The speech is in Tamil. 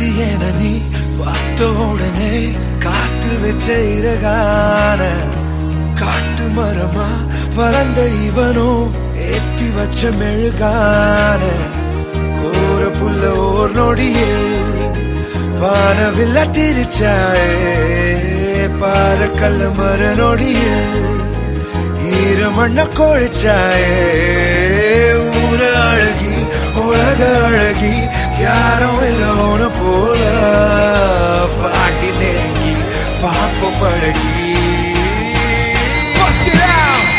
பாத்தியேன நீ பார்த்த உடனே காத்தில் வச்ச இறகான காட்டு மரமா வளர்ந்த இவனோ ஏத்தி வச்ச மெழுகான கோர புல்ல ஓர் நொடியில் வானவில்ல திரிச்சாயே பாரக்கல்ல மர நொடியில் ஈரமண்ண கொழிச்சாயே ஊர அழகி உலக அழகி யாரும் இல்ல போல பாட்டி நெருங்கி பாப்ப பழகி